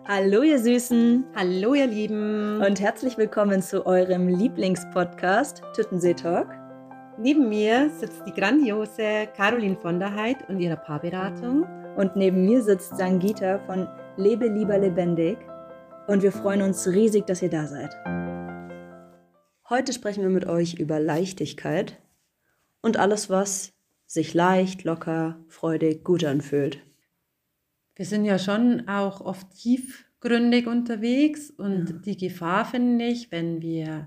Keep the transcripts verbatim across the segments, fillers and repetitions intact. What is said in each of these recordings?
Hallo ihr Süßen Hallo ihr Lieben und herzlich willkommen zu eurem Lieblingspodcast Tüttensee Talk. Neben mir sitzt die grandiose Caroline von der Heid und ihrer Paarberatung. Und neben mir sitzt Sangita von Lebe lieber lebendig. Und wir freuen uns riesig, dass ihr da seid. Heute sprechen wir mit euch über Leichtigkeit und alles, was sich leicht, locker, freudig, gut anfühlt. Wir sind ja schon auch oft tiefgründig unterwegs und ja. Die Gefahr finde ich, wenn wir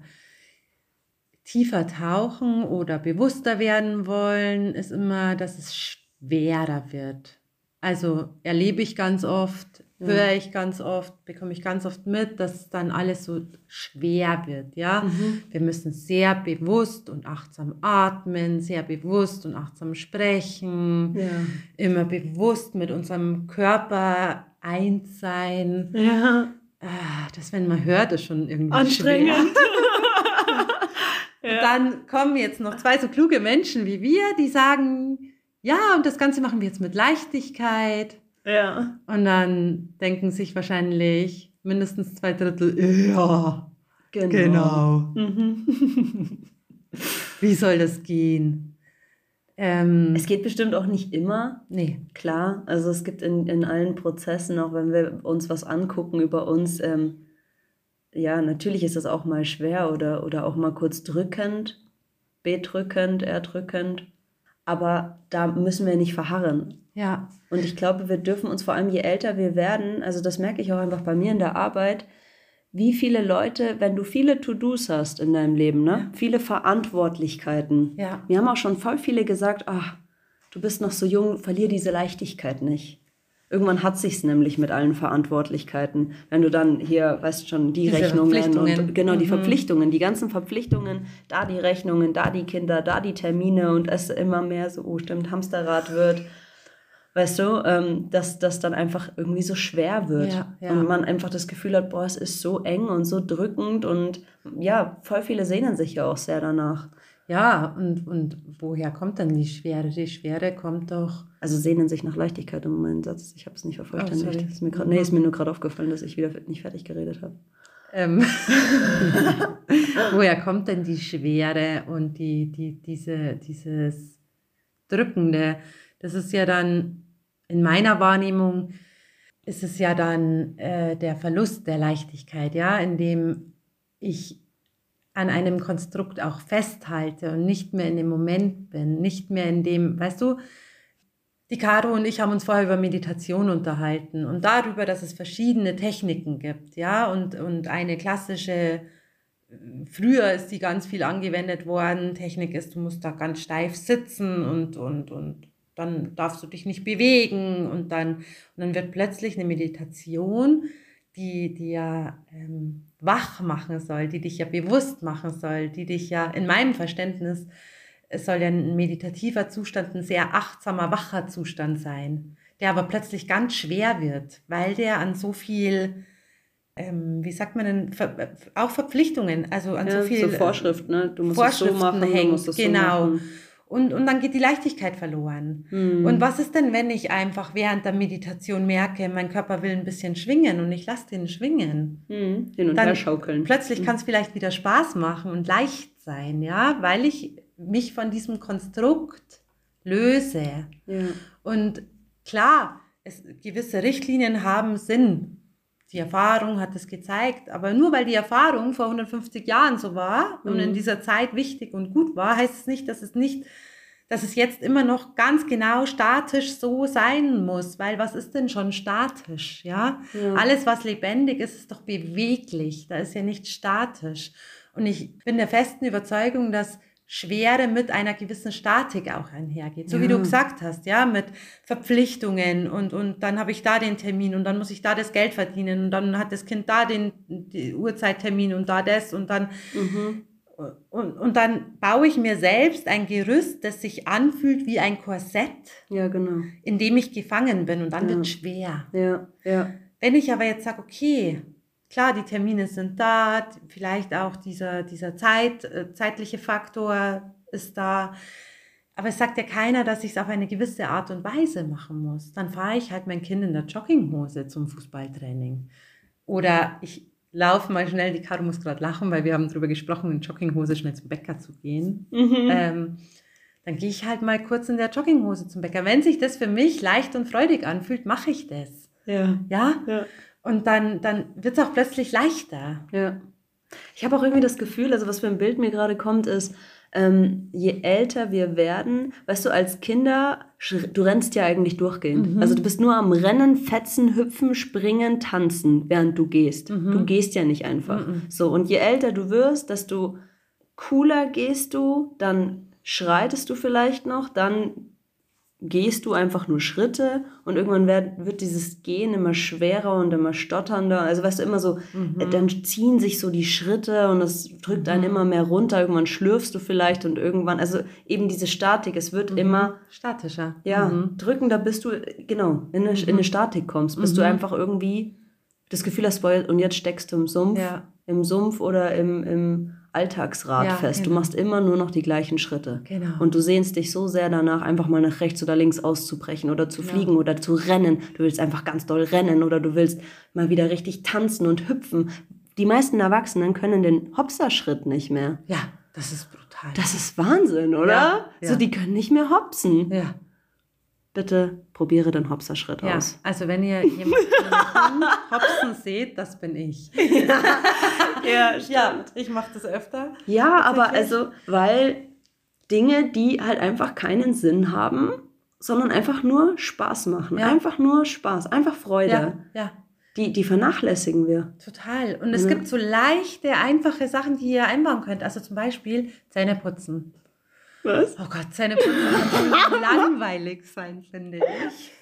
tiefer tauchen oder bewusster werden wollen, ist immer, dass es schwerer wird. Also erlebe ich ganz oft, ja. höre ich ganz oft, bekomme ich ganz oft mit, dass dann alles so schwer wird. Ja? Mhm. Wir müssen sehr bewusst und achtsam atmen, sehr bewusst und achtsam sprechen, ja. immer bewusst mit unserem Körper eins sein. Ja. Das, wenn man hört, ist schon irgendwie anstrengend. Schwer. Ja. Und dann kommen jetzt noch zwei so kluge Menschen wie wir, die sagen, ja, und das Ganze machen wir jetzt mit Leichtigkeit. Ja. Und dann denken sich wahrscheinlich mindestens zwei Drittel, ja, genau. genau. Mhm. Wie soll das gehen? Ähm, es geht bestimmt auch nicht immer. Nee. Klar, also es gibt in, in allen Prozessen, auch wenn wir uns was angucken über uns, ähm, ja, natürlich ist das auch mal schwer oder, oder auch mal kurz drückend, bedrückend, erdrückend. Aber da müssen wir nicht verharren. Ja. Und ich glaube, wir dürfen uns vor allem, je älter wir werden, also das merke ich auch einfach bei mir in der Arbeit, wie viele Leute, wenn du viele To-Dos hast in deinem Leben, ne? Ja. Viele Verantwortlichkeiten. Ja. Mir haben auch schon voll viele gesagt, ach, du bist noch so jung, verlier diese Leichtigkeit nicht. Irgendwann hat sich's nämlich mit allen Verantwortlichkeiten. Wenn du dann hier, weißt schon, die Diese Rechnungen und genau, die mhm. Verpflichtungen, die ganzen Verpflichtungen, da die Rechnungen, da die Kinder, da die Termine und es immer mehr so, oh stimmt, Hamsterrad wird. Weißt du, ähm, dass das dann einfach irgendwie so schwer wird. Ja, ja. Und man einfach das Gefühl hat, boah, es ist so eng und so drückend und ja, voll viele sehnen sich ja auch sehr danach. Ja, und, und woher kommt dann die Schwere? Die Schwere kommt doch... Also sehnen sich nach Leichtigkeit im meinen Satz. Ich habe es nicht vervollständigt. Oh, ist mir grad, nee, ist mir nur gerade aufgefallen, dass ich wieder nicht fertig geredet habe. Ähm. Woher kommt denn die Schwere und die, die, diese, dieses Drückende? Das ist ja dann, in meiner Wahrnehmung, ist es ja dann äh, der Verlust der Leichtigkeit, ja, indem ich an einem Konstrukt auch festhalte und nicht mehr in dem Moment bin, nicht mehr in dem, weißt du, die Caro und ich haben uns vorher über Meditation unterhalten und darüber, dass es verschiedene Techniken gibt, ja, und, und eine klassische, früher ist die ganz viel angewendet worden, Technik ist, du musst da ganz steif sitzen und, und, und dann darfst du dich nicht bewegen und dann, und dann wird plötzlich eine Meditation, die dir ja ähm, wach machen soll, die dich ja bewusst machen soll, die dich ja in meinem Verständnis, es soll ja ein meditativer Zustand, ein sehr achtsamer, wacher Zustand sein, der aber plötzlich ganz schwer wird, weil der an so viel, ähm, wie sagt man denn, Ver- auch Verpflichtungen, also an ja, so viel so Vorschriften, ne? Du musst Vorschriften es so machen, hängt, du musst es genau. so machen. Und, und dann geht die Leichtigkeit verloren. Hm. Und was ist denn, wenn ich einfach während der Meditation merke, mein Körper will ein bisschen schwingen und ich lasse den schwingen? Hm. Hin und dann her schaukeln. Plötzlich hm. kann es vielleicht wieder Spaß machen und leicht sein, ja, weil ich mich von diesem Konstrukt löse. Ja. Und klar, es, gewisse Richtlinien haben Sinn. Die Erfahrung hat es gezeigt, aber nur weil die Erfahrung vor hundertfünfzig Jahren so war mhm. und in dieser Zeit wichtig und gut war, heißt es nicht, dass es nicht, dass es jetzt immer noch ganz genau statisch so sein muss, weil was ist denn schon statisch, ja? Ja. Alles, was lebendig ist, ist doch beweglich, da ist ja nichts statisch. Und ich bin der festen Überzeugung, dass Schwere mit einer gewissen Statik auch einhergeht. So ja. wie du gesagt hast, ja, mit Verpflichtungen und, und dann habe ich da den Termin und dann muss ich da das Geld verdienen und dann hat das Kind da den, den Uhrzeittermin und da das und dann mhm. und, und dann baue ich mir selbst ein Gerüst, das sich anfühlt wie ein Korsett, ja, genau. in dem ich gefangen bin und dann ja. wird es schwer. Ja, ja. Wenn ich aber jetzt sage, okay, klar, die Termine sind da, vielleicht auch dieser, dieser Zeit, äh, zeitliche Faktor ist da, Aber es sagt ja keiner, dass ich es auf eine gewisse Art und Weise machen muss. Dann fahre ich halt mein Kind in der Jogginghose zum Fußballtraining. Oder ich laufe mal schnell, die Caro muss gerade lachen, weil wir haben darüber gesprochen, in Jogginghose schnell zum Bäcker zu gehen. Mhm. Ähm, dann gehe ich halt mal kurz in der Jogginghose zum Bäcker. Wenn sich das für mich leicht und freudig anfühlt, mache ich das. Ja. Ja? Ja. Und dann, dann wird es auch plötzlich leichter. Ja. Ich habe auch irgendwie das Gefühl, also was für ein Bild mir gerade kommt, ist, ähm, je älter wir werden, weißt du, als Kinder, du rennst ja eigentlich durchgehend. Mhm. Also du bist nur am Rennen, Fetzen, Hüpfen, Springen, Tanzen, während du gehst. Mhm. Du gehst ja nicht einfach. Mhm. So, und je älter du wirst, desto cooler gehst du, dann schreitest du vielleicht noch, dann gehst du einfach nur Schritte und irgendwann wird, wird dieses Gehen immer schwerer und immer stotternder. Also weißt du, immer so, mhm. dann ziehen sich so die Schritte und es drückt einen mhm. immer mehr runter. Irgendwann schlürfst du vielleicht und irgendwann, also eben diese Statik, es wird mhm. immer statischer. Ja, mhm. drückender, bis du, genau, in eine, mhm. in eine Statik kommst, bis mhm. du einfach irgendwie das Gefühl hast, und jetzt steckst du im Sumpf, ja. im Sumpf oder im, im Alltagsrad ja, fest. Genau. Du machst immer nur noch die gleichen Schritte. Genau. Und du sehnst dich so sehr danach, einfach mal nach rechts oder links auszubrechen oder zu genau. fliegen oder zu rennen. Du willst einfach ganz doll rennen oder du willst mal wieder richtig tanzen und hüpfen. Die meisten Erwachsenen können den Hopserschritt nicht mehr. Ja, das ist brutal. Das ist Wahnsinn, oder? Ja, ja. So, die können nicht mehr hopsen. Ja. Bitte probiere den Hopserschritt ja, aus. Also wenn ihr jemanden hopsen seht, das bin ich. ja, ja, ich mache das öfter. Ja, aber also, weil Dinge, die halt einfach keinen Sinn haben, sondern einfach nur Spaß machen. Ja. Einfach nur Spaß, einfach Freude. Ja, ja. Die, die vernachlässigen wir. Total. Und es ja. gibt so leichte, einfache Sachen, die ihr einbauen könnt. Also zum Beispiel Zähne putzen. Was? Oh Gott, Zähneputzen kann langweilig sein, finde ich.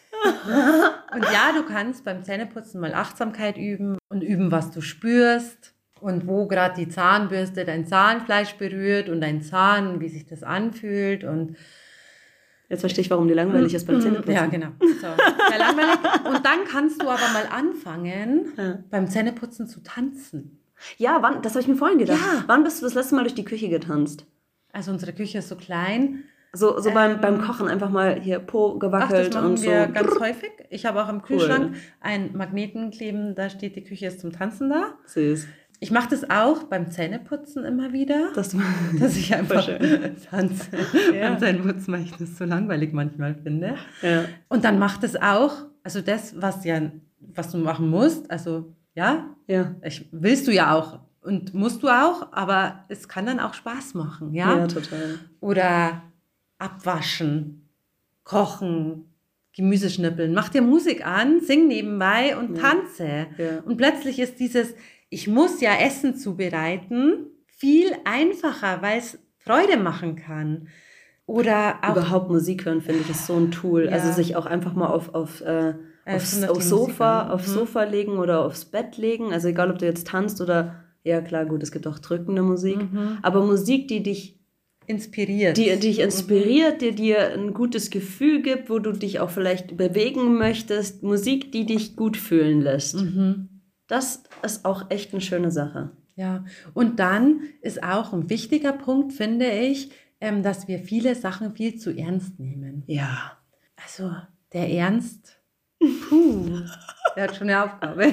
Und ja, du kannst beim Zähneputzen mal Achtsamkeit üben und üben, was du spürst und wo gerade die Zahnbürste dein Zahnfleisch berührt und dein Zahn, wie sich das anfühlt. Und jetzt verstehe ich, warum die langweilig ist beim Zähneputzen. Ja, genau. So, sehr langweilig. Und dann kannst du aber mal anfangen, ja. beim Zähneputzen zu tanzen. Ja, wann, das habe ich mir vorhin gedacht. Ja. Wann bist du das letzte Mal durch die Küche getanzt? Also unsere Küche ist so klein. So, so ähm, beim, beim Kochen einfach mal hier Po gewackelt. Ach, das machen und wir so. ganz häufig. Ich habe auch im Kühlschrank cool. einen Magneten kleben, da steht, die Küche ist zum Tanzen da. Süß. Ich mache das auch beim Zähneputzen immer wieder, das dass ich einfach tanze. Ja. Beim Zähneputzen, weil ich das so langweilig manchmal finde. Ja. Und dann macht es auch, also das, was, ja, was du machen musst, also ja, ja. Ich, willst du ja auch. Und musst du auch, aber es kann dann auch Spaß machen, ja? Ja, total. Oder abwaschen, kochen, Gemüse schnippeln. Mach dir Musik an, sing nebenbei und ja. tanze. Ja. Und plötzlich ist dieses, ich muss ja Essen zubereiten, viel einfacher, weil es Freude machen kann. Oder auch überhaupt Musik hören, finde ich, ist so ein Tool. Ja. Also sich auch einfach mal auf, auf, äh, aufs, aufs Sofa, mhm. aufs Sofa legen oder aufs Bett legen. Also egal, ob du jetzt tanzt oder ja, klar, gut, es gibt auch drückende Musik. Mhm. Aber Musik, die dich inspiriert, die, die dich inspiriert, mhm. die dir ein gutes Gefühl gibt, wo du dich auch vielleicht bewegen möchtest. Musik, die dich gut fühlen lässt. Mhm. Das ist auch echt eine schöne Sache. Ja, und dann ist auch ein wichtiger Punkt, finde ich, ähm, dass wir viele Sachen viel zu ernst nehmen. Ja. Also, der Ernst, puh, der hat schon eine Aufgabe.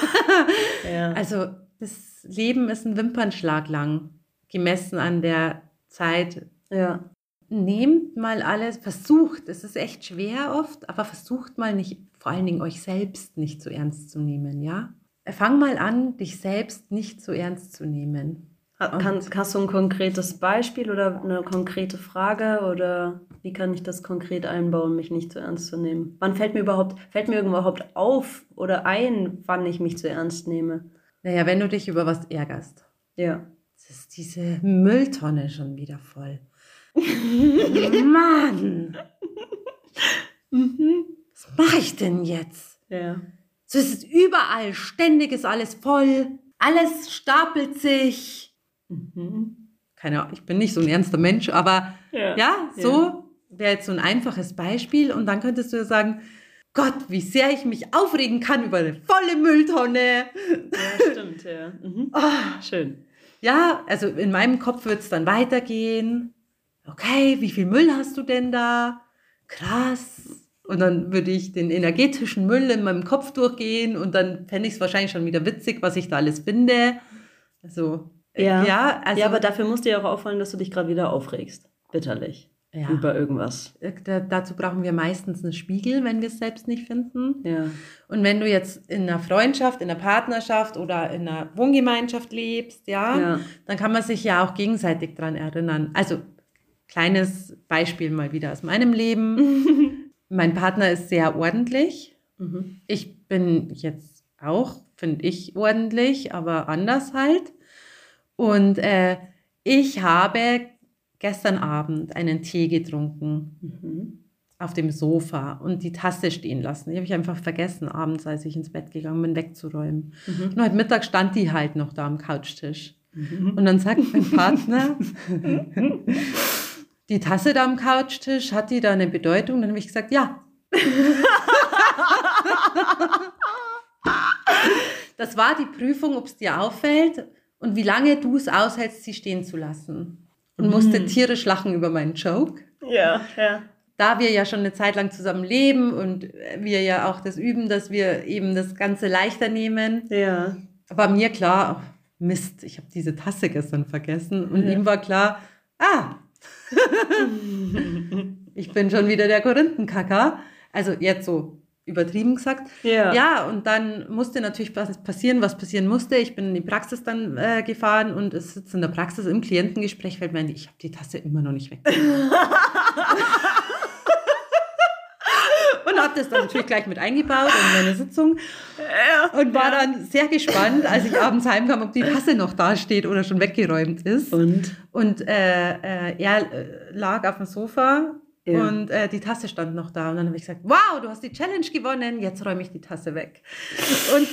Ja. Also, das Leben ist ein Wimpernschlag lang, gemessen an der Zeit. Ja. Nehmt mal alles, versucht, es ist echt schwer oft, aber versucht mal nicht, vor allen Dingen euch selbst nicht so ernst zu nehmen, ja? Fang mal an, dich selbst nicht so ernst zu nehmen. Kann, hast du ein konkretes Beispiel oder eine konkrete Frage oder wie kann ich das konkret einbauen, mich nicht so ernst zu nehmen? Wann fällt mir überhaupt, fällt mir überhaupt auf oder ein, wann ich mich zu ernst nehme? Naja, wenn du dich über was ärgerst. Ja. Das ist diese Mülltonne schon wieder voll. Mann! mhm. Was mache ich denn jetzt? Ja. So ist es überall, ständig ist alles voll, alles stapelt sich. Mhm. Keine Ahnung, ich bin nicht so ein ernster Mensch, aber ja, ja so ja. wäre jetzt so ein einfaches Beispiel und dann könntest du sagen, Gott, wie sehr ich mich aufregen kann über eine volle Mülltonne. Ja, stimmt, ja. Mhm. Oh, schön. Ja, also in meinem Kopf wird es dann weitergehen. okay, wie viel Müll hast du denn da? Krass. Und dann würde ich den energetischen Müll in meinem Kopf durchgehen und dann fände ich es wahrscheinlich schon wieder witzig, was ich da alles finde. Also, Ja, ja, also, ja, aber dafür muss dir ja auch auffallen, dass du dich gerade wieder aufregst. Bitterlich. Ja. Über irgendwas. Da, dazu brauchen wir meistens einen Spiegel, wenn wir es selbst nicht finden. Ja. Und wenn du jetzt in einer Freundschaft, in einer Partnerschaft oder in einer Wohngemeinschaft lebst, ja, Ja. dann kann man sich ja auch gegenseitig dran erinnern. Also, kleines Beispiel mal wieder aus meinem Leben. Mein Partner ist sehr ordentlich. Mhm. Ich bin jetzt auch, finde ich, ordentlich, aber anders halt. Und äh, ich habe gestern Abend einen Tee getrunken Mhm. auf dem Sofa und die Tasse stehen lassen. Die habe ich einfach vergessen, abends, als ich ins Bett gegangen bin, wegzuräumen. Mhm. Und heute Mittag stand die halt noch da am Couchtisch. Mhm. Und dann sagt mein Partner, die Tasse da am Couchtisch, hat die da eine Bedeutung? Dann habe ich gesagt, ja. Das war die Prüfung, ob es dir auffällt und wie lange du es aushältst, sie stehen zu lassen. Und musste Mhm. tierisch lachen über meinen Joke. Ja, ja. Da wir ja schon eine Zeit lang zusammen leben und wir ja auch das üben, dass wir eben das Ganze leichter nehmen, Ja. war mir klar, oh, Mist, ich habe diese Tasse gestern vergessen. Und Ja. ihm war klar, ah, ich bin schon wieder der Korinthenkacker. Also jetzt so übertrieben gesagt. Ja. Ja, und dann musste natürlich was passieren, was passieren musste. Ich bin in die Praxis dann äh, gefahren und es sitzt in der Praxis im Klientengespräch, weil ich meine, ich habe die Tasse immer noch nicht weg. Und habe das dann natürlich gleich mit eingebaut in meine Sitzung und war Ja. dann sehr gespannt, als ich abends heimkam, ob die Tasse noch da steht oder schon weggeräumt ist. Und? Und äh, äh, er äh, lag auf dem Sofa Ja. und äh, die Tasse stand noch da. Und dann habe ich gesagt, wow, du hast die Challenge gewonnen, jetzt räume ich die Tasse weg. Und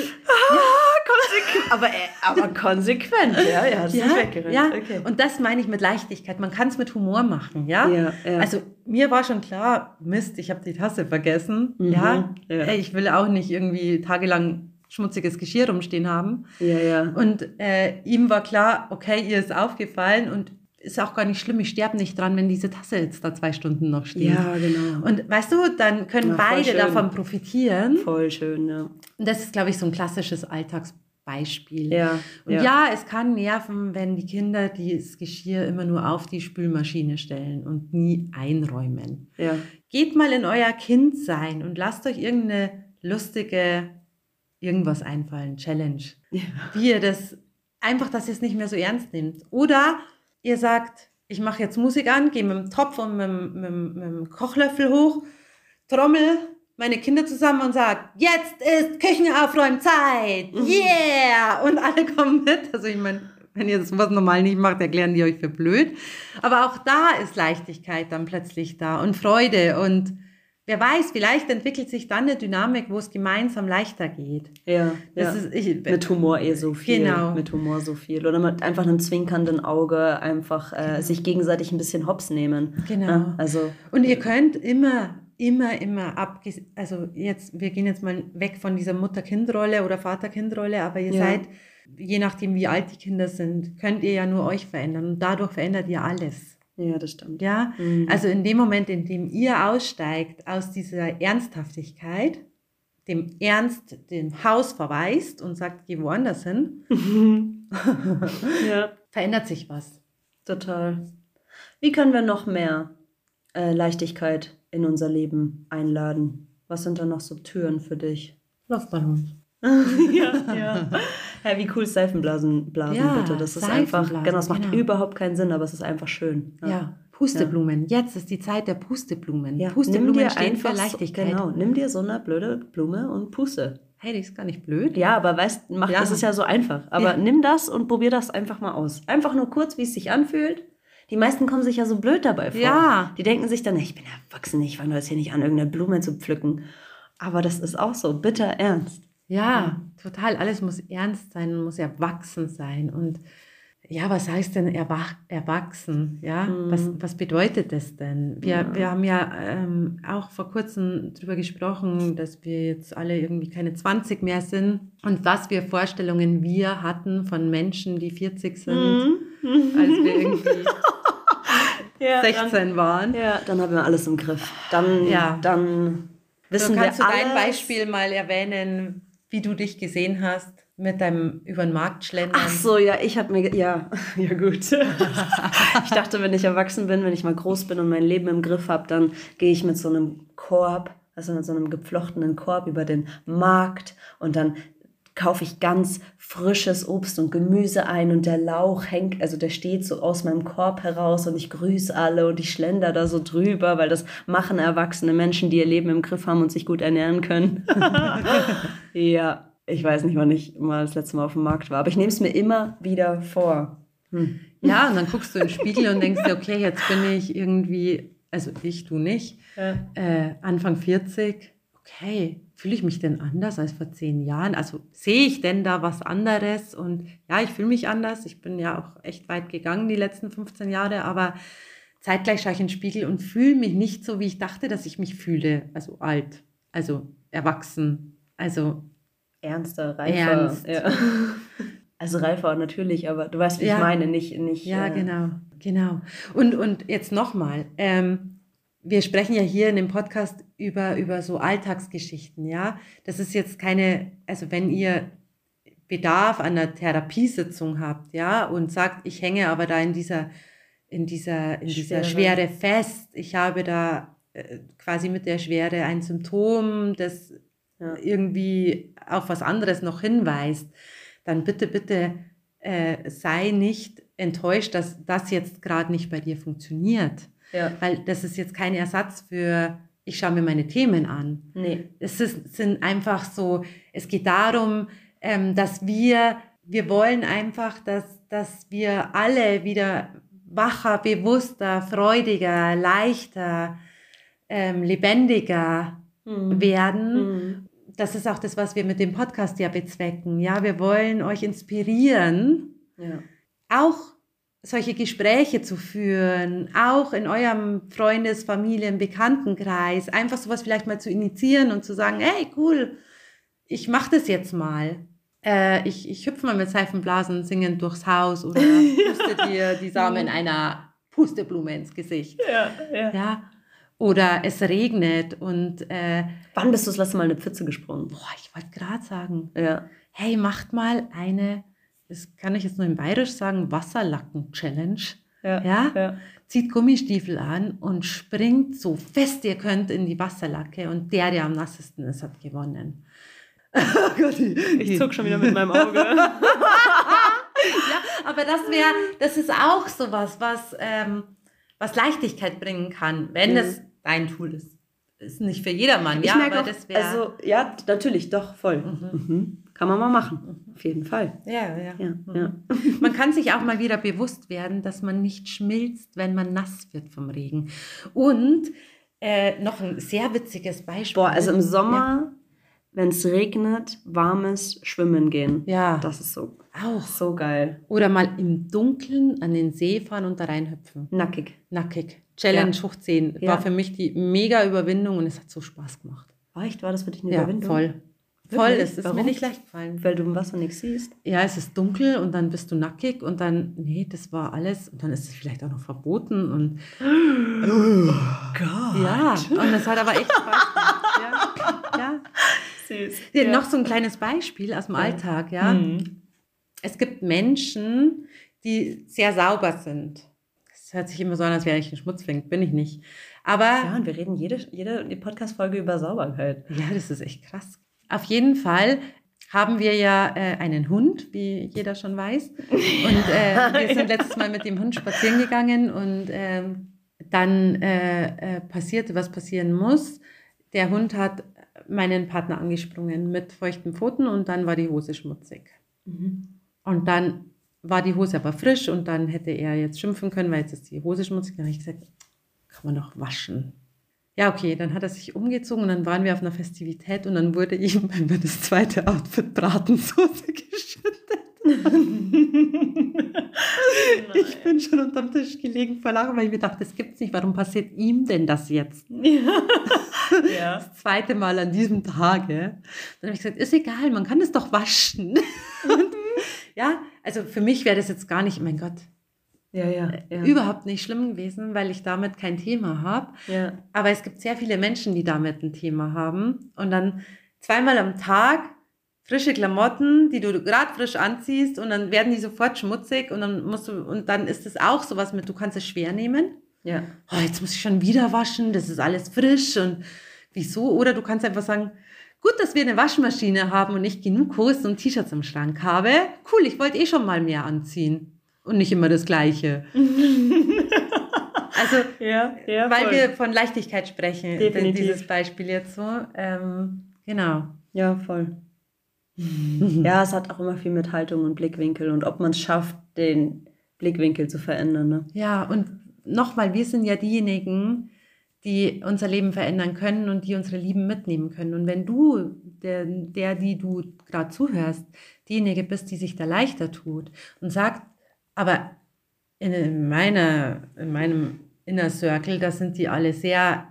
Konsequent. Aber, äh, aber konsequent, ja, ja, das ja, ist weggerannt. ja. Okay. Und das meine ich mit Leichtigkeit. Man kann es mit Humor machen, ja? Ja, ja. Also mir war schon klar, Mist, ich habe die Tasse vergessen. Mhm, ja? ja. Ey, ich will auch nicht irgendwie tagelang schmutziges Geschirr rumstehen haben. Ja, ja. Und äh, ihm war klar, okay, ihr ist aufgefallen und ist auch gar nicht schlimm, ich sterbe nicht dran, wenn diese Tasse jetzt da zwei Stunden noch steht. Ja, genau. Und weißt du, dann können Ja, voll beide schön. davon profitieren. Voll schön, ja. Und das ist, glaube ich, so ein klassisches Alltagsbeispiel. Ja, Und ja. ja. es kann nerven, wenn die Kinder das Geschirr immer nur auf die Spülmaschine stellen und nie einräumen. Ja. Geht mal in euer Kindsein und lasst euch irgendeine lustige irgendwas einfallen, Challenge. Ja. Wie ihr das, einfach, dass ihr es nicht mehr so ernst nehmt. Oder ihr sagt, ich mache jetzt Musik an, gehe mit dem Topf und mit, dem- mit, dem- mit dem Kochlöffel hoch, trommel meine Kinder zusammen und sage, jetzt ist Küchenaufräumzeit, yeah! Und alle kommen mit. Also ich meine, wenn ihr sowas normal nicht macht, erklären die euch für blöd. Aber auch da ist Leichtigkeit dann plötzlich da und Freude und wer weiß, vielleicht entwickelt sich dann eine Dynamik, wo es gemeinsam leichter geht. Ja, Das ja. ist, ich, Mit Humor eh so viel. Genau. Mit Humor so viel. Oder mit einfach einem zwinkernden Auge einfach äh, Genau. sich gegenseitig ein bisschen hops nehmen. Genau. Ja, also, Und ihr könnt immer, immer, immer abges... Also jetzt, wir gehen jetzt mal weg von dieser Mutter-Kind-Rolle oder Vater-Kind-Rolle, aber ihr Ja. seid, je nachdem wie alt die Kinder sind, könnt ihr ja nur euch verändern und dadurch verändert ihr alles. ja, das stimmt. Ja, Mhm. also in dem Moment, in dem ihr aussteigt aus dieser Ernsthaftigkeit, dem Ernst dem Haus verweist und sagt, geh woanders hin, Ja, verändert sich was. total. Wie können wir noch mehr äh, Leichtigkeit in unser Leben einladen? Was sind da noch so Türen für dich? Luftballons. ja, ja. Hey, wie cool ist Seifenblasen, Blasen, Ja, bitte. Das ist einfach, Seifenblasen, genau, das macht genau. überhaupt keinen Sinn, aber es ist einfach schön. Ja, Pusteblumen. Jetzt ist die Zeit der Pusteblumen. Ja, nimm Pusteblumen dir stehen für einfach Leichtigkeit. So, genau, nimm dir so eine blöde Blume und puste. Hey, das ist gar nicht blöd. Ja, aber weißt, mach, Ja. das ist ja so einfach. Aber Ja. nimm das und probier das einfach mal aus. Einfach nur kurz, wie es sich anfühlt. Die meisten kommen sich ja so blöd dabei vor. Ja. Die denken sich dann, ich bin erwachsen, ich fange jetzt hier nicht an, irgendeine Blume zu pflücken. Aber das ist auch so, bitter ernst. Ja, total. Alles muss ernst sein, muss erwachsen sein. Und ja, was heißt denn erwach erwachsen? Ja, Mhm. was, was bedeutet das denn? Wir, Ja. wir haben ja ähm, auch vor kurzem darüber gesprochen, dass wir jetzt alle irgendwie keine zwanzig mehr sind und was für Vorstellungen wir hatten von Menschen, die vierzig sind, Mhm. als wir irgendwie ja, sechzehn dann, waren. Ja, dann haben wir alles im Griff. Dann, ja. dann wissen so, kannst wir du alles. dein Beispiel mal erwähnen, wie du dich gesehen hast mit deinem über den Markt schlendern? Ach so, ja, ich habe mir, ja, ja gut. Ich dachte, wenn ich erwachsen bin, wenn ich mal groß bin und mein Leben im Griff habe, dann gehe ich mit so einem Korb, also mit so einem geflochtenen Korb über den Markt und dann kaufe ich ganz frisches Obst und Gemüse ein und der Lauch hängt, also der steht so aus meinem Korb heraus und ich grüße alle und ich schlender da so drüber, weil das machen erwachsene Menschen, die ihr Leben im Griff haben und sich gut ernähren können. Ja, ich weiß nicht, wann ich mal das letzte Mal auf dem Markt war, aber ich nehme es mir immer wieder vor. Hm. Ja, und dann guckst du in den Spiegel und denkst dir, okay, jetzt bin ich irgendwie, also ich, du nicht, Ja. äh, Anfang vierzig, okay, fühle ich mich denn anders als vor zehn Jahren? Also sehe ich denn da was anderes? Und ja, ich fühle mich anders. Ich bin ja auch echt weit gegangen die letzten fünfzehn Jahre, aber zeitgleich schaue ich in den Spiegel und fühle mich nicht so, wie ich dachte, dass ich mich fühle. Also alt, also erwachsen, also Ernster, reifer. ernst. Ja. Also reifer natürlich, aber du weißt, wie Ja. ich meine, nicht... nicht Ja, äh, genau, genau. Und, und jetzt nochmal, ähm, wir sprechen ja hier in dem Podcast über, über so Alltagsgeschichten, ja. Das ist jetzt keine, also wenn ihr Bedarf an einer Therapiesitzung habt, ja, und sagt, ich hänge aber da in dieser, in dieser, in dieser Schwere. Schwere fest, ich habe da äh, quasi mit der Schwere ein Symptom, das Ja. irgendwie auf was anderes noch hinweist, dann bitte, bitte äh, sei nicht enttäuscht, dass das jetzt gerade nicht bei dir funktioniert. Ja. Weil das ist jetzt kein Ersatz für, ich schaue mir meine Themen an. Nee. Es ist, sind einfach so, es geht darum, ähm, dass wir, wir wollen einfach, dass, dass wir alle wieder wacher, bewusster, freudiger, leichter, ähm, lebendiger Mhm. werden. Mhm. Das ist auch das, was wir mit dem Podcast ja bezwecken. Ja, wir wollen euch inspirieren, Ja. auch solche Gespräche zu führen, auch in eurem Freundes-, Familien-, Bekanntenkreis, einfach sowas vielleicht mal zu initiieren und zu sagen, hey, cool, ich mache das jetzt mal. Äh, ich, ich hüpfe mal mit Seifenblasen singend durchs Haus oder puste dir die Samen einer Pusteblume ins Gesicht. Ja, ja. Ja? Oder es regnet und äh, Wann bist du das letzte Mal in eine Pfütze gesprungen? boah, ich wollte gerade sagen, Ja. hey, macht mal eine, das kann ich jetzt nur in Bayerisch sagen, Wasserlacken-Challenge. Ja. Ja? Ja. Zieht Gummistiefel an und springt so fest ihr könnt in die Wasserlacke und der, der am nassesten ist, hat gewonnen. Oh Gott, Ich zuck schon wieder mit meinem Auge. Ja, aber das wäre, das ist auch sowas, was, ähm, was Leichtigkeit bringen kann, wenn Mhm. es dein Tool ist. Ist nicht für jedermann, Ich ja, merke aber auch, das wäre... also, ja, natürlich, doch, voll. Mhm. Kann man mal machen, auf jeden Fall. ja, ja. Ja, Mhm. ja. Man kann sich auch mal wieder bewusst werden, dass man nicht schmilzt, wenn man nass wird vom Regen. Und äh, noch ein sehr witziges Beispiel. Boah, also im Sommer, wenn es regnet, warmes Schwimmen gehen. Ja, Das ist so, auch. so geil. Oder mal im Dunkeln an den See fahren und da reinhüpfen. Nackig. Nackig. Challenge Ja. hoch zehn. Ja. War für mich die mega Überwindung und es hat so Spaß gemacht. Echt, war das für dich eine Ja, Überwindung? voll. Voll, Wirklich? es ist Warum? mir nicht leicht gefallen. Weil du im Wasser nichts siehst? Ja, es ist dunkel und dann bist du nackig und dann, nee, das war alles. Und dann ist es vielleicht auch noch verboten und Oh Gott. ja, und es hat aber echt Spaß gemacht. Ja, ja. Süß. Ja, noch so ein kleines Beispiel aus dem Alltag, ja. Mhm. Es gibt Menschen, die sehr sauber sind. Das hört sich immer so an, als wäre ich ein Schmutzfink, bin ich nicht. Aber Ja, und wir reden jede, jede Podcast-Folge über Sauberkeit. ja, das ist echt krass. Auf jeden Fall haben wir ja äh, einen Hund, wie jeder schon weiß. Und äh, wir sind letztes Mal mit dem Hund spazieren gegangen und ähm, dann äh, äh, passierte, was passieren muss. Der Hund hat meinen Partner angesprungen mit feuchten Pfoten und dann war die Hose schmutzig. Mhm. Und dann war die Hose aber frisch und dann hätte er jetzt schimpfen können, weil jetzt ist die Hose schmutzig. Dann habe ich gesagt, kann man doch waschen. Ja, okay, dann hat er sich umgezogen und dann waren wir auf einer Festivität und dann wurde ihm über das zweite Outfit Bratensoße geschüttet. Ich bin schon unterm Tisch gelegen vor Lachen, weil ich mir dachte, das gibt's nicht. Warum passiert ihm denn das jetzt? Ja. Das zweite Mal an diesem Tage. Dann habe ich gesagt, ist egal, man kann es doch waschen. Und, ja, also für mich wäre das jetzt gar nicht, mein Gott, Ja, ja, ja. Überhaupt nicht schlimm gewesen, weil ich damit kein Thema habe. Ja. Aber es gibt sehr viele Menschen, die damit ein Thema haben. Und dann zweimal am Tag frische Klamotten, die du gerade frisch anziehst, und dann werden die sofort schmutzig und dann musst du, und dann ist es auch sowas mit, du kannst es schwer nehmen. Ja. Oh, jetzt muss ich schon wieder waschen, das ist alles frisch und wieso? Oder du kannst einfach sagen, gut, dass wir eine Waschmaschine haben und ich genug Hosen und T-Shirts im Schrank habe. Cool, ich wollte eh schon mal mehr anziehen. Und nicht immer das Gleiche. Also, ja, ja, weil voll. wir von Leichtigkeit sprechen, Definitiv. dieses Beispiel jetzt so. Ähm, genau. Ja, voll. Ja, es hat auch immer viel mit Haltung und Blickwinkel und ob man es schafft, den Blickwinkel zu verändern. Ne? Ja, und nochmal, wir sind ja diejenigen, die unser Leben verändern können und die unsere Lieben mitnehmen können. Und wenn du, der, der die du gerade zuhörst, diejenige bist, die sich da leichter tut und sagt, aber in, meiner, in meinem Inner Circle, da sind die alle sehr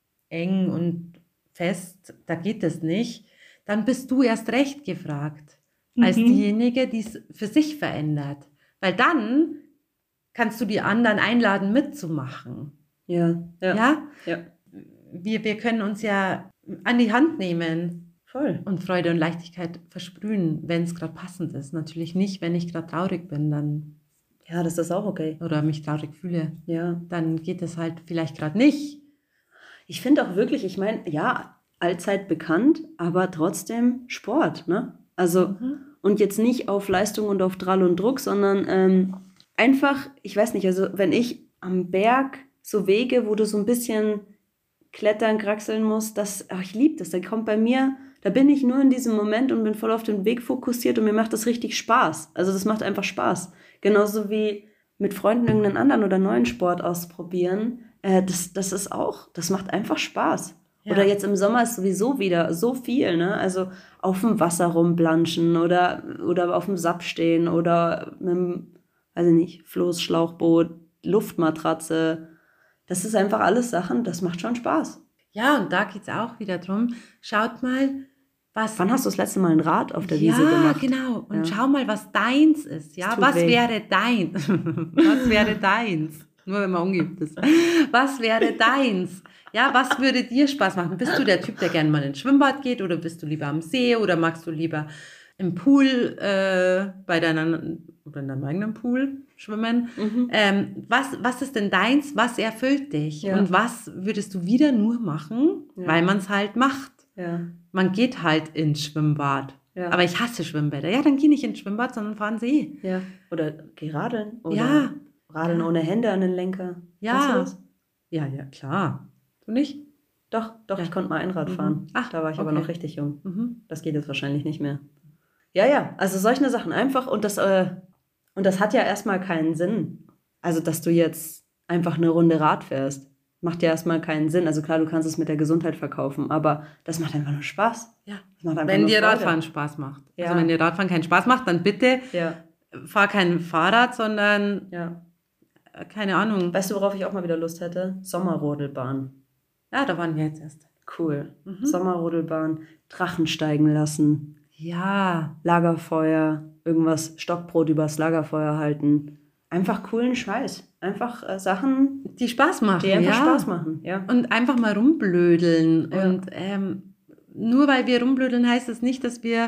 eng und fest, da geht es nicht, dann bist du erst recht gefragt, als Mhm. diejenige, die es für sich verändert. Weil dann kannst du die anderen einladen, mitzumachen. Ja, ja. Ja? Ja. Wir, wir können uns ja an die Hand nehmen Voll. und Freude und Leichtigkeit versprühen, wenn es gerade passend ist. Natürlich nicht, wenn ich gerade traurig bin, dann Ja, das ist auch okay. oder mich traurig fühle, Ja. dann geht es halt vielleicht gerade nicht. Ich finde auch wirklich, ich meine, ja, allzeit bekannt, aber trotzdem Sport, ne? Also, Mhm. und jetzt nicht auf Leistung und auf Drall und Druck, sondern ähm, einfach, ich weiß nicht, also wenn ich am Berg so Wege, wo du so ein bisschen klettern, kraxeln musst, das, ach, ich liebe das, da kommt bei mir, da bin ich nur in diesem Moment und bin voll auf den Weg fokussiert und mir macht das richtig Spaß. Also das macht einfach Spaß. Genauso wie mit Freunden irgendeinen anderen oder neuen Sport ausprobieren. Äh, das, das ist auch, das macht einfach Spaß. Ja. Oder jetzt im Sommer ist sowieso wieder so viel, ne? Also auf dem Wasser rumblanschen oder, oder auf dem Sub stehen oder mit dem, weiß ich nicht, Floß, Schlauchboot, Luftmatratze. Das ist einfach alles Sachen, das macht schon Spaß. Ja, und da geht es auch wieder drum. Schaut mal, was... Wann hast du das letzte Mal ein Rad auf der ja, Wiese gemacht? genau. Und Ja. schau mal, was deins ist. Ja, Es tut was weh. wäre dein? Was wäre deins? Nur wenn man ungeübt ist. Was wäre deins? Ja, was würde dir Spaß machen? Bist du der Typ, der gerne mal ins Schwimmbad geht oder bist du lieber am See oder magst du lieber im Pool äh, bei deiner oder in deinem eigenen Pool schwimmen? Mhm. Ähm, was, was ist denn deins? Was erfüllt dich? Ja. Und was würdest du wieder nur machen, Ja. weil man es halt macht? Ja. Man geht halt ins Schwimmbad. Ja. Aber ich hasse Schwimmbäder. Ja, dann geh nicht ins Schwimmbad, sondern fahr an den See. Ja. Oder geh radeln. Oder Ja. radeln Ja. ohne Hände an den Lenker. Ja. Kennst du das? Ja, ja, klar. Du nicht? Doch, doch, Ja. ich konnte mal Einrad Mhm. fahren. Ach, da war ich aber okay. noch richtig jung. Mhm. Das geht jetzt wahrscheinlich nicht mehr. Ja, ja, also solche Sachen einfach und das, äh, und das hat ja erstmal keinen Sinn. Also, dass du jetzt einfach eine Runde Rad fährst, macht ja erstmal keinen Sinn. Also klar, du kannst es mit der Gesundheit verkaufen, aber das macht einfach nur Spaß. Ja. Das macht einfach Wenn nur dir Freude. Radfahren Spaß macht. Ja. Also wenn dir Radfahren keinen Spaß macht, dann bitte Ja, fahr kein Fahrrad, sondern, ja. äh, keine Ahnung. Weißt du, worauf ich auch mal wieder Lust hätte? Sommerrodelbahn. Ja, da waren wir jetzt erst. Cool. Mhm. Sommerrodelbahn, Drachen steigen lassen, Ja, Lagerfeuer, irgendwas, Stockbrot übers Lagerfeuer halten. Einfach coolen Scheiß. Einfach äh, Sachen, die Spaß machen. die einfach ja. Spaß machen. Ja. Und einfach mal rumblödeln. Ja. Und ähm, nur weil wir rumblödeln, heißt das nicht, dass wir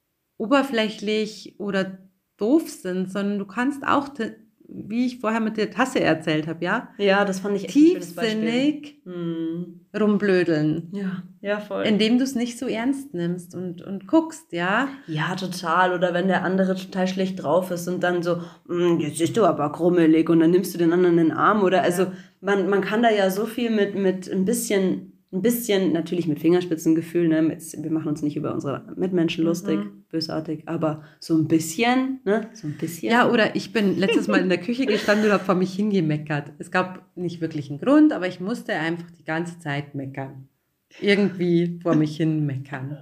oberflächlich oder doof sind, sondern du kannst auch, te- wie ich vorher mit der Tasse erzählt habe, ja, Ja, das fand ich echt ein schönes Beispiel. tiefsinnig Hm. rumblödeln. Ja, ja, voll. Indem du es nicht so ernst nimmst und, und guckst, ja. Ja, total. Oder wenn der andere total schlecht drauf ist und dann so, "Mm, jetzt bist du aber krummelig und dann nimmst du den anderen in den Arm. Oder also Ja. man, man kann da ja so viel mit, mit ein bisschen, ein bisschen, natürlich mit Fingerspitzengefühl, ne? Mit, wir machen uns nicht über unsere Mitmenschen lustig, Mhm. bösartig, aber so ein bisschen, ne? So ein bisschen. Ja, oder ich bin letztes Mal in der Küche gestanden und habe vor mich hingemeckert. Es gab nicht wirklich einen Grund, aber ich musste einfach die ganze Zeit meckern. Irgendwie vor mich hin meckern.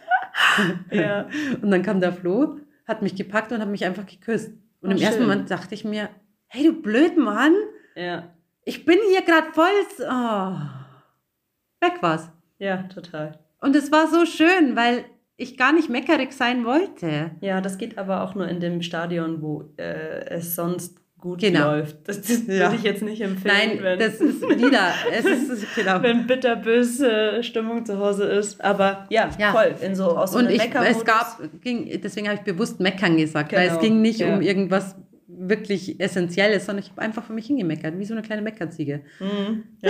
Ja. Und dann kam der Flo, hat mich gepackt und hat mich einfach geküsst. Und Oh, im ersten schön. Moment dachte ich mir, hey, du blöd Mann, Ja, ich bin hier gerade voll... Oh. Weg war's. ja, total. Und es war so schön, weil ich gar nicht meckerig sein wollte. Ja, das geht aber auch nur in dem Stadion, wo äh, es sonst gut genau. läuft. Das, das ja. würde ich jetzt nicht empfehlen. Nein, wenn, das ist wieder, es ist, genau. wenn bitterböse Stimmung zu Hause ist. Aber ja, ja. voll, in so, aus so Und einem ich, Meckermodus. es gab, ging, deswegen habe ich bewusst meckern gesagt, Genau. weil es ging nicht ja. um irgendwas wirklich Essentielles, sondern ich habe einfach für mich hingemeckert, wie so eine kleine Meckerziege. Mhm. Ja.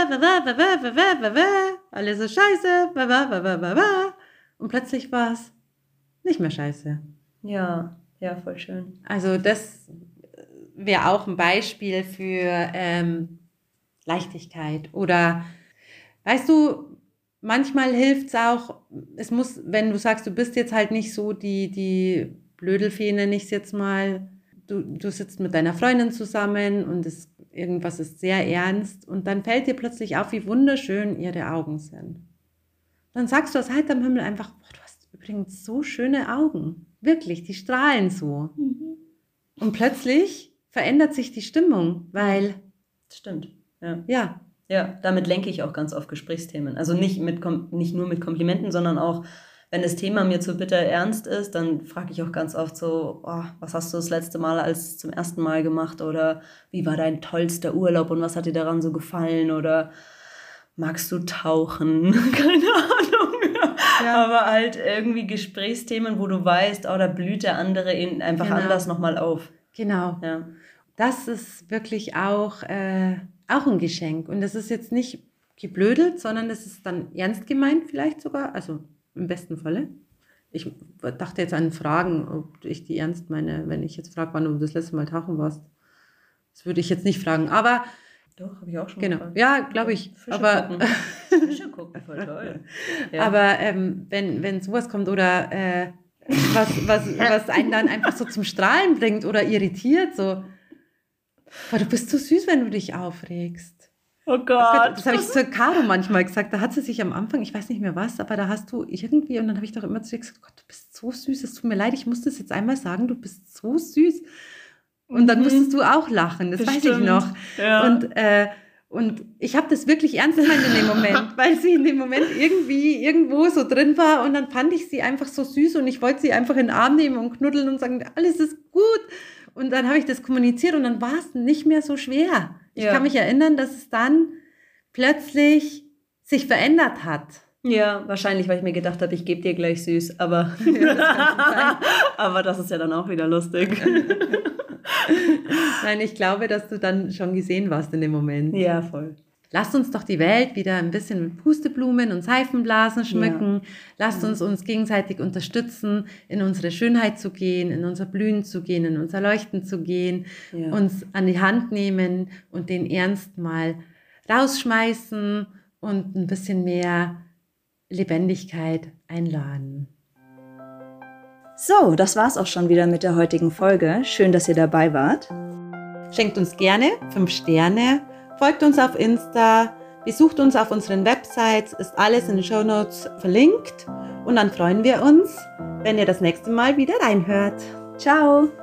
Alles ist scheiße. Und plötzlich war es nicht mehr scheiße. Ja, ja, voll schön. Also das wäre auch ein Beispiel für ähm, Leichtigkeit. Oder, weißt du, manchmal hilft es auch, es muss, wenn du sagst, du bist jetzt halt nicht so die, die Blödelfee, nenne ich es jetzt mal, du, du sitzt mit deiner Freundin zusammen und es, irgendwas ist sehr ernst und dann fällt dir plötzlich auf, wie wunderschön ihre Augen sind. Dann sagst du aus heiterem Himmel einfach, boah, du hast übrigens so schöne Augen. Wirklich, die strahlen so. Mhm. Und plötzlich verändert sich die Stimmung, weil... Das stimmt, ja. Ja. Ja, damit lenke ich auch ganz oft Gesprächsthemen. Also nicht, mit, nicht nur mit Komplimenten, sondern auch, wenn das Thema mir zu bitter ernst ist, dann frage ich auch ganz oft so, oh, was hast du das letzte Mal als zum ersten Mal gemacht? Oder wie war dein tollster Urlaub und was hat dir daran so gefallen? Oder magst du tauchen? Keine Ahnung. Ja. Aber halt irgendwie Gesprächsthemen, wo du weißt, oh, da blüht der andere eben einfach genau. anders nochmal auf. Genau. Ja. Das ist wirklich auch, äh, auch ein Geschenk. Und das ist jetzt nicht geblödelt, sondern das ist dann ernst gemeint vielleicht sogar, also im besten Falle. Ich dachte jetzt an Fragen, ob ich die ernst meine, wenn ich jetzt frage, wann du das letzte Mal tauchen warst. Das würde ich jetzt nicht fragen, aber... Doch, habe ich auch schon genau. gefragt. Ja, glaube ich. Fische aber gucken. Fische gucken, voll toll. Ja. Aber ähm, wenn, wenn sowas kommt oder äh, was, was, was einen dann einfach so zum Strahlen bringt oder irritiert, so, boah, du bist so süß, wenn du dich aufregst. Oh Gott. Oh Gott, das habe ich zu Caro manchmal gesagt. Da hat sie sich am Anfang, ich weiß nicht mehr was, aber da hast du irgendwie, und dann habe ich doch immer zu ihr gesagt, Gott, du bist so süß, es tut mir leid, ich muss das jetzt einmal sagen, du bist so süß. Und dann musstest du auch lachen, das Bestimmt. weiß ich noch. Ja. Und, äh, und ich habe das wirklich ernst gemeint in dem Moment, weil sie in dem Moment irgendwie irgendwo so drin war und dann fand ich sie einfach so süß und ich wollte sie einfach in den Arm nehmen und knuddeln und sagen, alles ist gut. Und dann habe ich das kommuniziert und dann war es nicht mehr so schwer. Ich ja. kann mich erinnern, dass es dann plötzlich sich verändert hat. Ja, wahrscheinlich, weil ich mir gedacht habe, ich gebe dir gleich süß, aber, ja, das aber das ist ja dann auch wieder lustig. Nein, ich glaube, dass du dann schon gesehen warst in dem Moment. Ja, voll. Lasst uns doch die Welt wieder ein bisschen mit Pusteblumen und Seifenblasen schmücken. Ja. Lasst uns uns gegenseitig unterstützen, in unsere Schönheit zu gehen, in unser Blühen zu gehen, in unser Leuchten zu gehen, ja. uns an die Hand nehmen und den Ernst mal rausschmeißen und ein bisschen mehr Lebendigkeit einladen. So, das war's auch schon wieder mit der heutigen Folge. Schön, dass ihr dabei wart. Schenkt uns gerne fünf Sterne, folgt uns auf Insta, besucht uns auf unseren Websites, ist alles in den Shownotes verlinkt und dann freuen wir uns, wenn ihr das nächste Mal wieder reinhört. Ciao!